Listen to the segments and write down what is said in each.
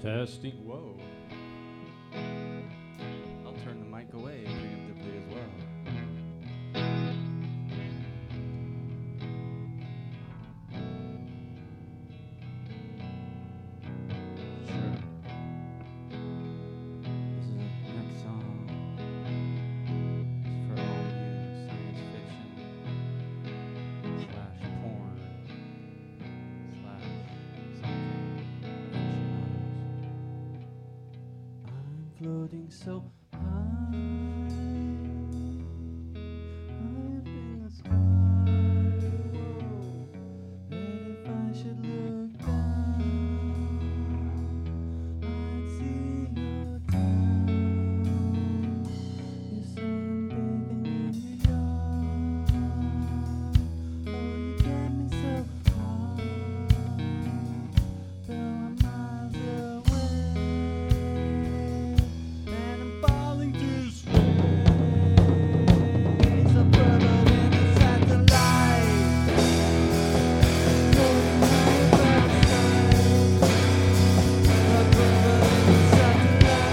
Testing. Whoa. I'll turn the mic away preemptively as well. Sure. This is the next song. It's for all you science fiction / porn / something aficionados. I'm floating so high up in the sky. Whoa, that if I should look down, I'd see your town. You're sunbathing in your yard. Oh, you get me so high, though I'm miles away, and I'm falling to space. A bubble in a satellite, floating high above the sky. A bubble in a satellite.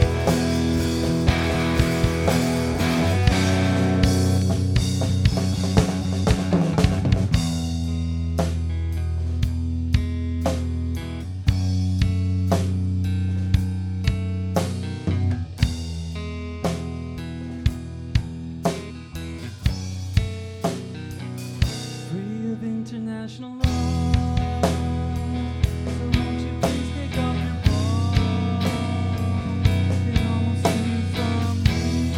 Free of international law, so won't you please take off your bra? It almost seems from me.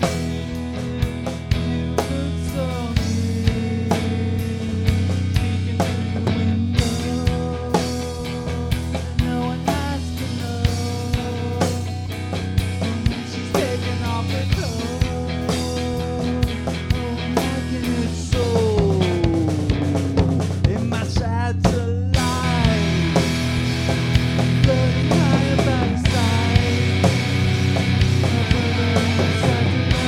You look so near, peeking through the window. No one has to know when she's taking off her clothes. Oh, I'm liking it so. In my satellite, floating high above the sky. A bubble in the satellite.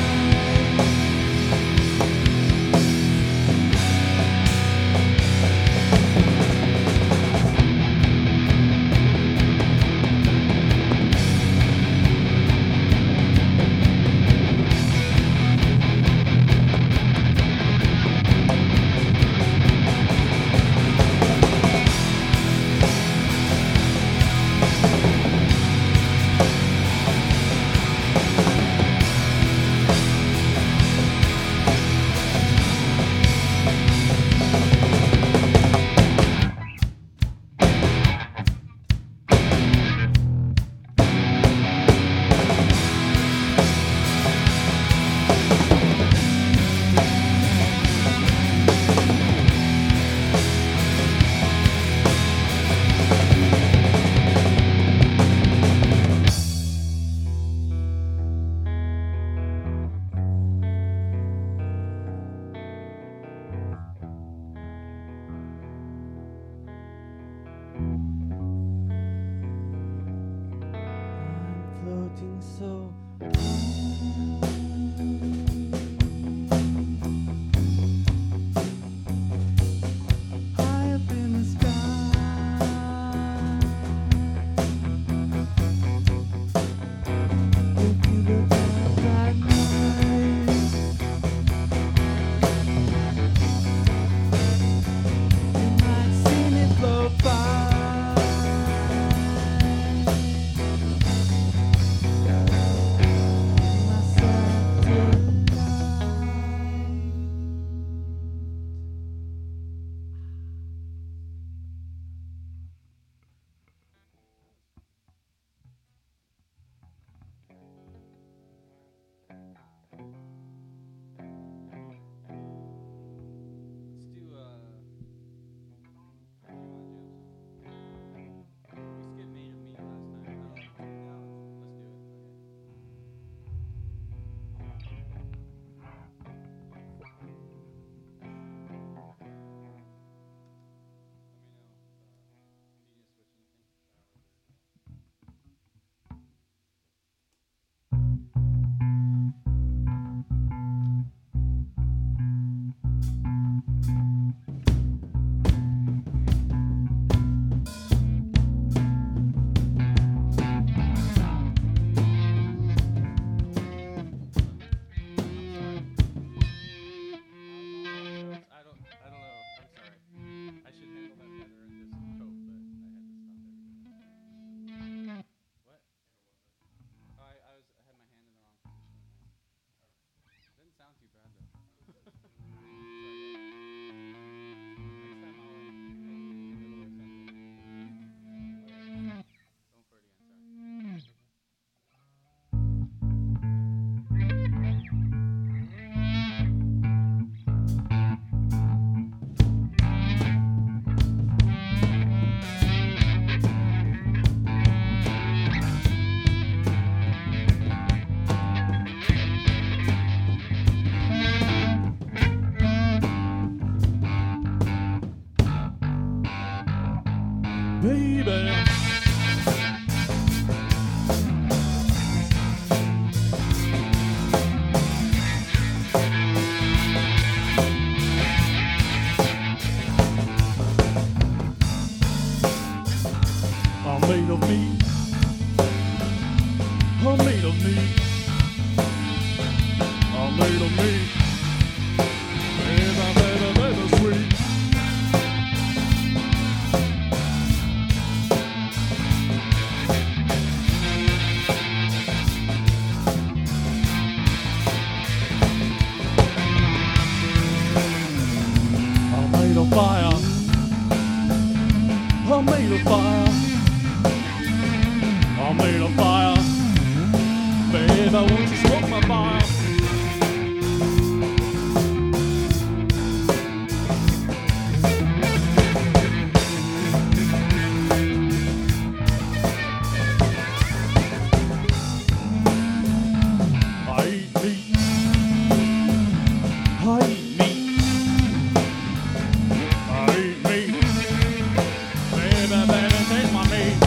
I'm floating so high up in the sky. If you look out at night, you might see me float by. My baby. I'm made of meat. I'm made of meat. I'm made of meat. And I'm better sweet. I'm made of fire. I'm made of fire. I'm made of fire. Babe, I want you to smoke my fire. I eat meat. I eat meat. I eat meat. Baby, taste my meat.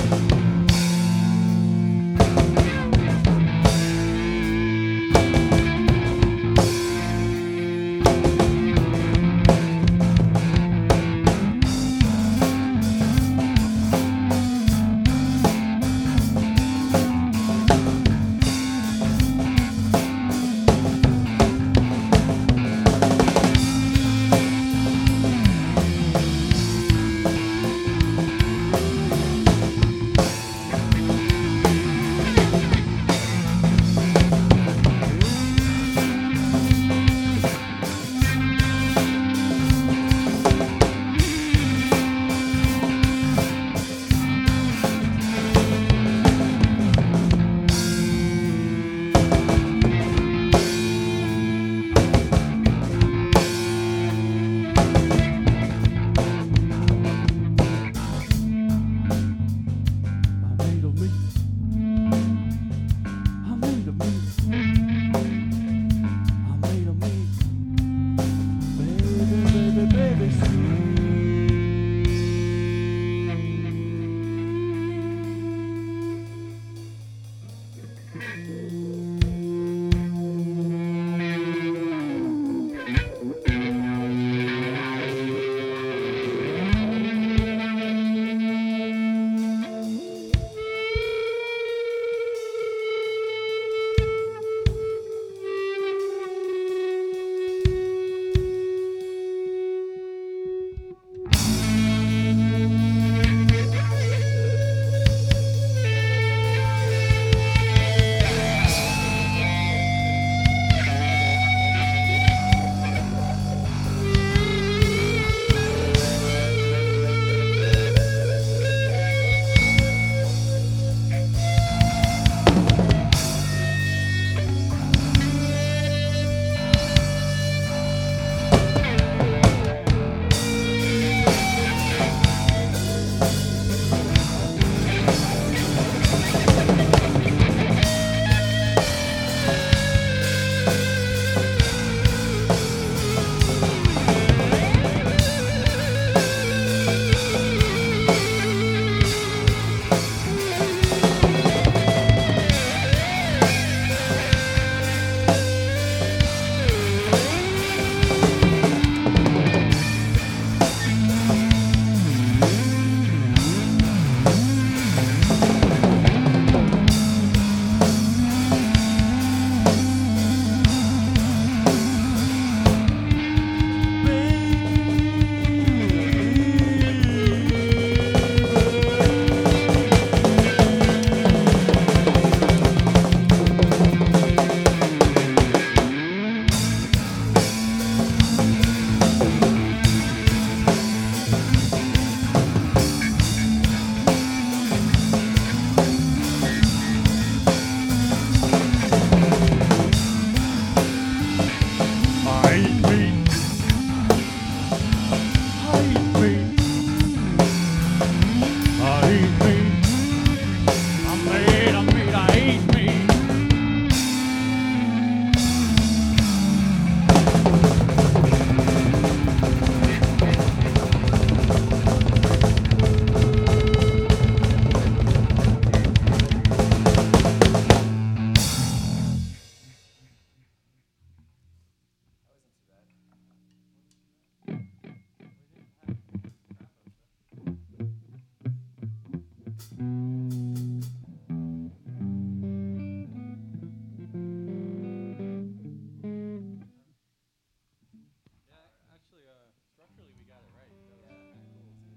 we got it right. That was Yeah. pretty cool too.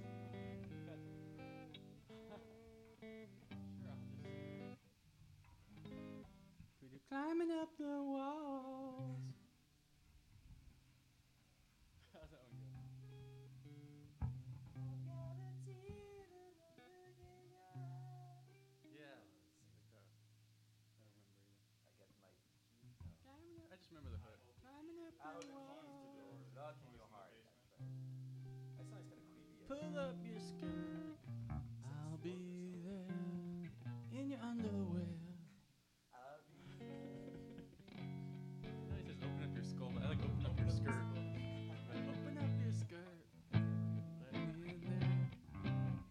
Sure, I'll just. Pretty climbing up the walls. How's that one go? Yeah. I remember either. I get my key. Climbing I just remember the hook. climbing up Oh, the the keys to walls. doors. Okay, go hard. That's right. That sounds kind of creepy. Pull up your skirt. I'll be there in your underwear. I'll be No, he says open up your skull, but I like open up your skirt. Open up your skirt. Let me in there.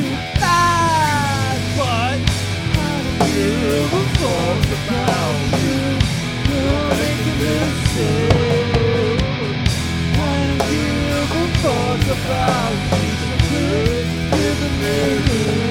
bad, but I don't give a fuck about you. You're making me sick. I don't give a fuck about you. So quit giving me this.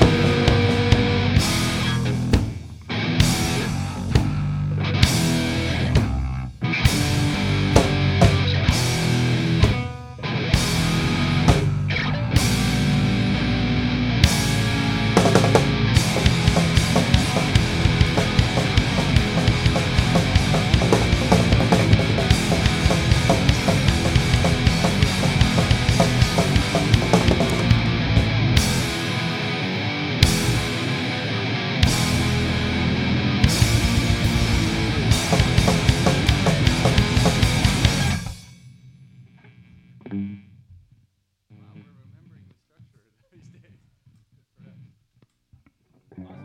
Wow, we're remembering the structure these days. Good for us.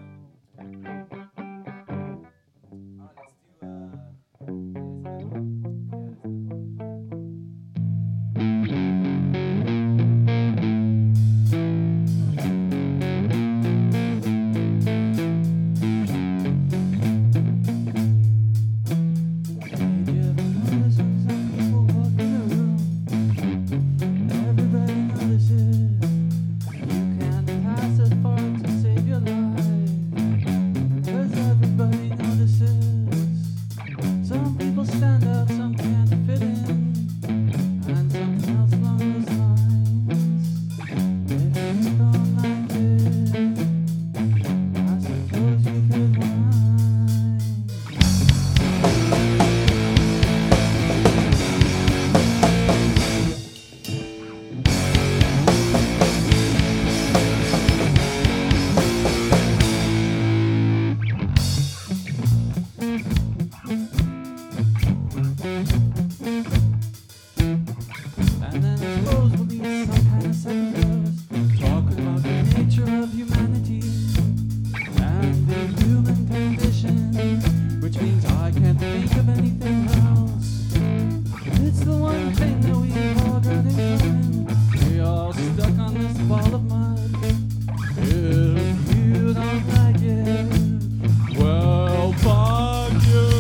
Everybody notices you can't pass as far to save your life. 'Cause everybody notices. Some people stand out, some can't fit in, and something else along those lines. If you don't like it, I suppose you could whine. And then I suppose we'll need some kind of second verse, talking about the nature of humanity and the human condition, which means I can't think of anything else. It's the one thing that we've all got in common. We're all stuck on this ball of mud. If you don't like it, well, fuck you.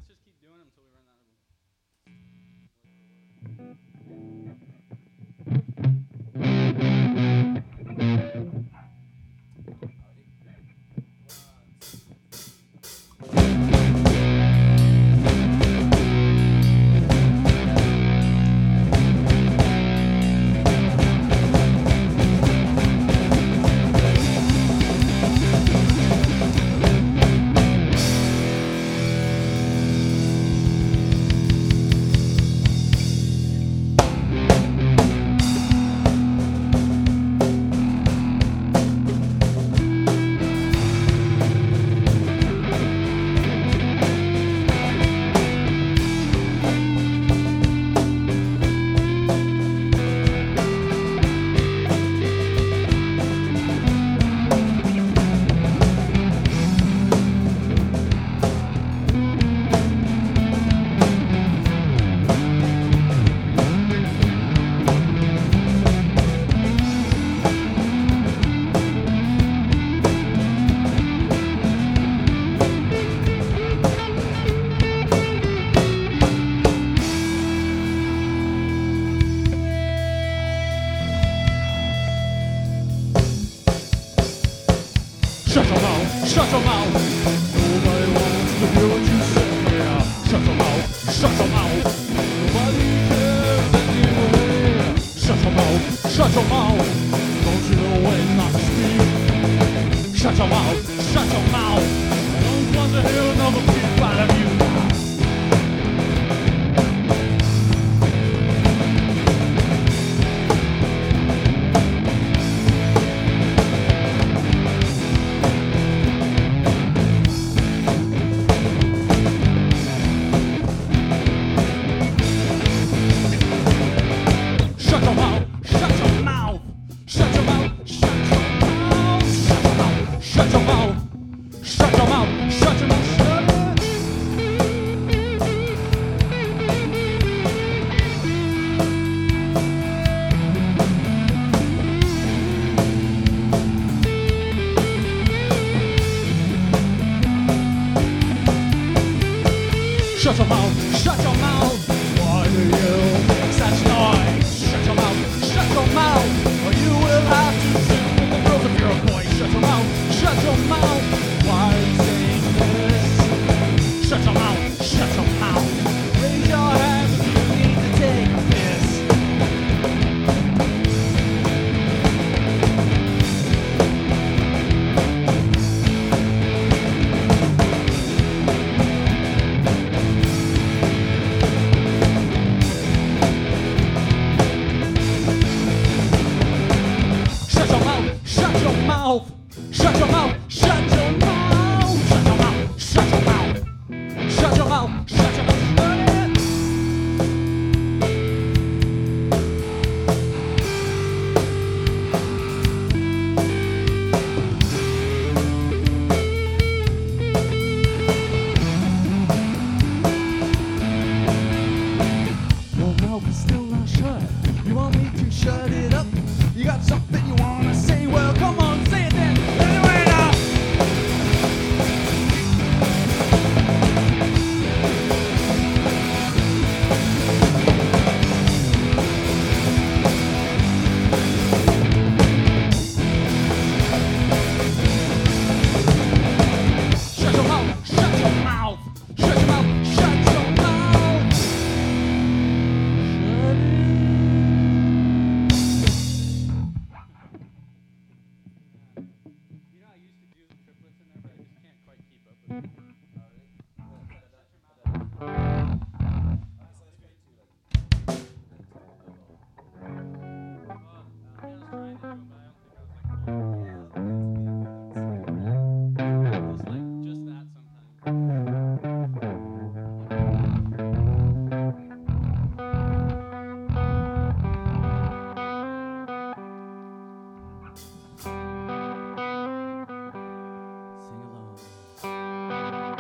let's just keep doing them until we run out of them. Shut your mouth, shut your mouth. Nobody wants to hear what you say. Shut your mouth, shut your mouth. Nobody cares anyway. Shut your mouth, shut your mouth. Don't you know when not to speak? Shut your mouth, shut your mouth. I don't want to hear another peep out of you. Shut your mouth, shut your mouth, shut your mouth, shut your mouth, shut your mouth, shut your mouth, shut your mouth, shut it. Shut your mouth, shut your mouth. Why do you make such noise? Shut your mouth, shut your mouth. Or you will have to sit with the girls if you're a boy. Shut your mouth, shut your mouth. Why are you saying this? Shut your mouth, shut your mouth. Raise your hands if you need to take a piss. Shut your mouth, shut your mouth, shut your mouth, shut your mouth, shut your mouth, shut your mouth, shut your mouth, shut your mouth, shut it. Your mouth is still not shut. You want me to shut it up? You got something you wanna say? Well, come on, say it then. Anyway, now. Shut your mouth, shut your mouth, shut your mouth, shut your mouth. Shut it. You know, I used to do the triplets in there, but I just can't quite keep up with it. Just that sometimes. Sing along.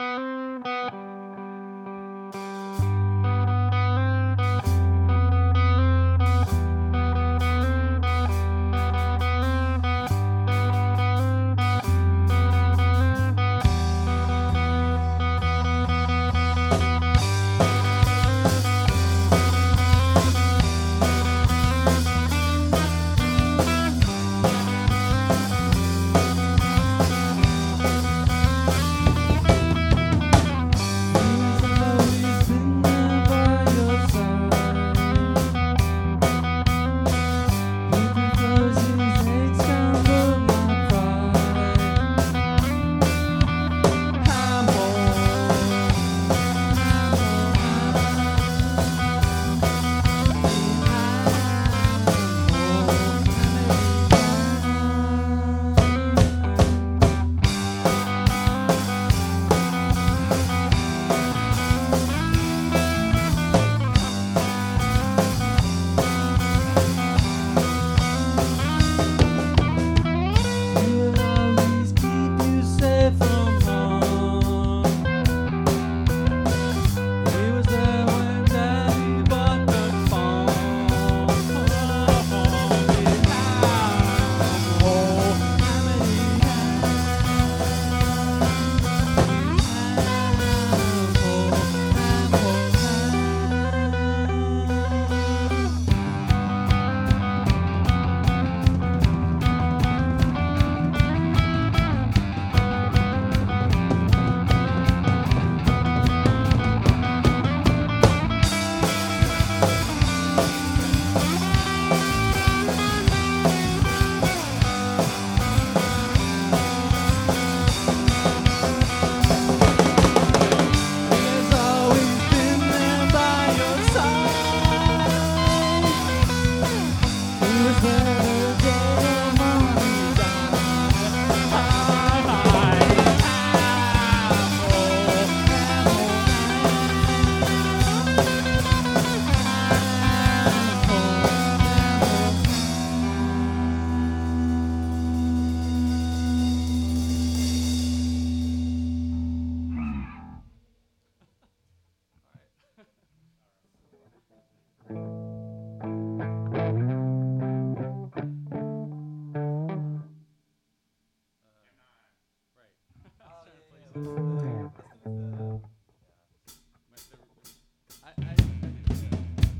That's the yeah. I think,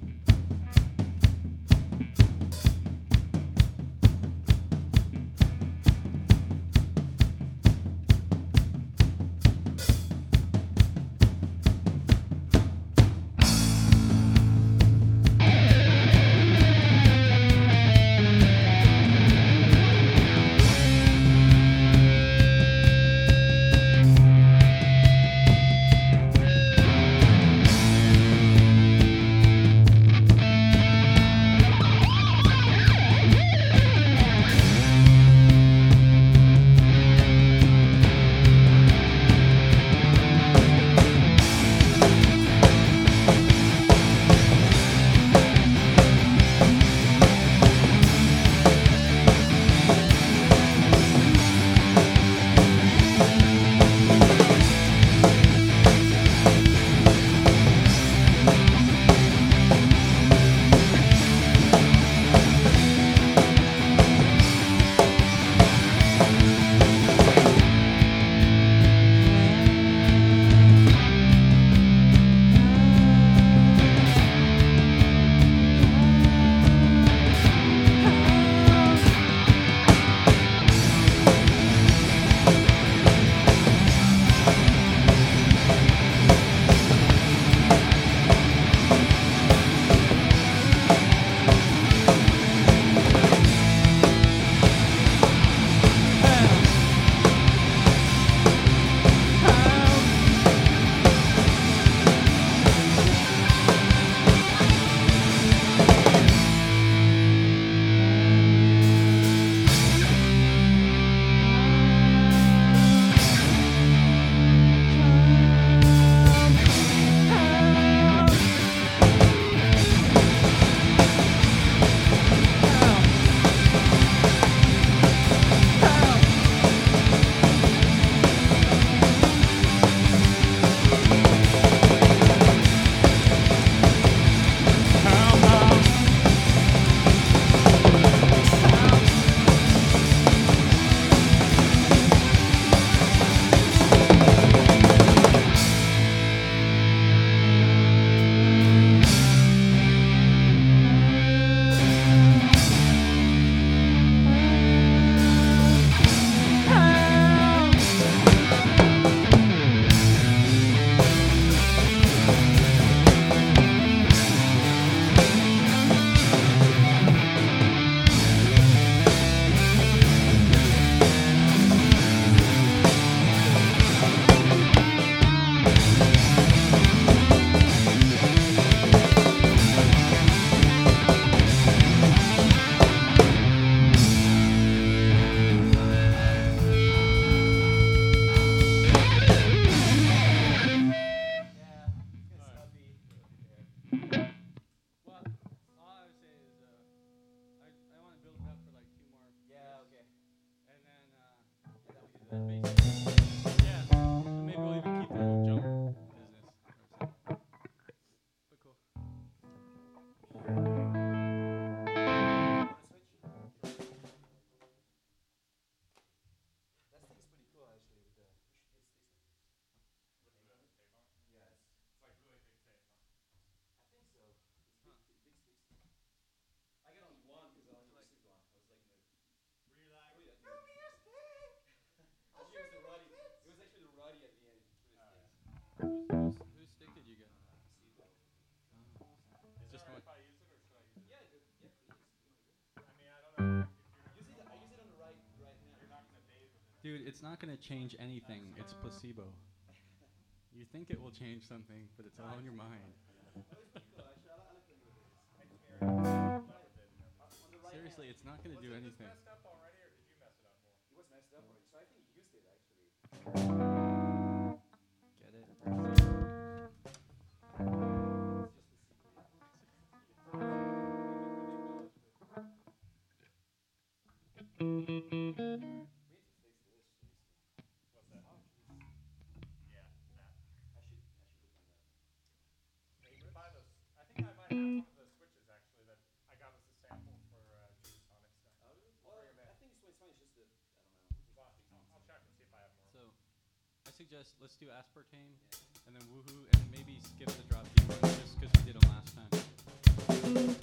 whose stick did you get? Just one. If I use it, or should I use it? Yeah, yeah, please. You want to use it? I mean, I don't know if you're not Use it. I use it on the right hand. you're not gonna daze with it. Dude, it's not gonna change anything. It's placebo. You think it will change something, but it's all in your mind. Oh, it's pretty cool. Actually, I like playing with this. Makes me already a little bit and everything. On the right Seriously, hand. it's not gonna Was do it anything. this messed up already, or did you mess it up more? It was messed up already, so I think you used it actually. Get it? It's just the secret. Wait, it takes this, Jason. What's that? Oh, jeez. Yeah, that. I should look on that. Yeah, you can buy those. I think I might have one of the switches actually that I got as a sample for Juice Sonic stuff. Oh, really? I'll bring it I in. think it's fine. It's just the I don't know. Well, I'll check and see if I have more. So, I suggest let's do aspartame and then woohoo and maybe skip the drop D ones just because we did them last time.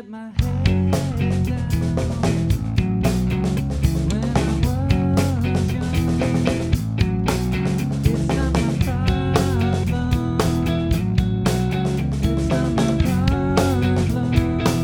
get my head down. When I was young, it's not my problem. It's not my problem.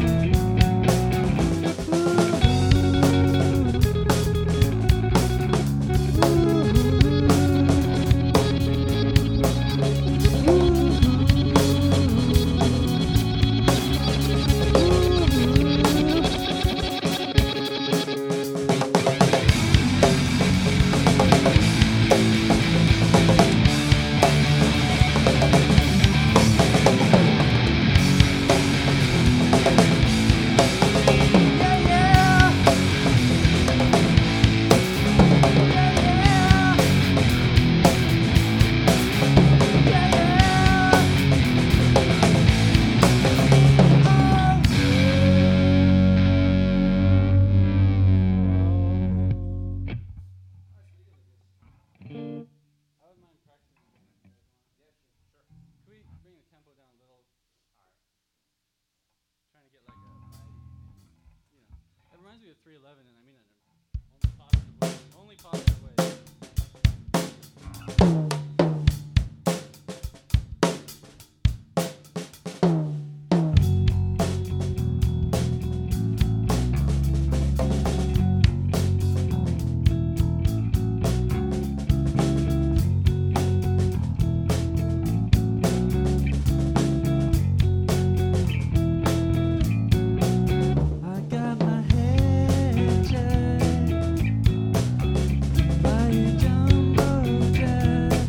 I wouldn't mind practicing if you guys want. Yeah, sure. Can we bring the tempo down a little? Alright. Trying to get like a vibey, you know. It reminds me of 311, and I mean that in only positive way. Only positive way. I got my head checked by a jumbo jet.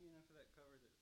enough for that cover that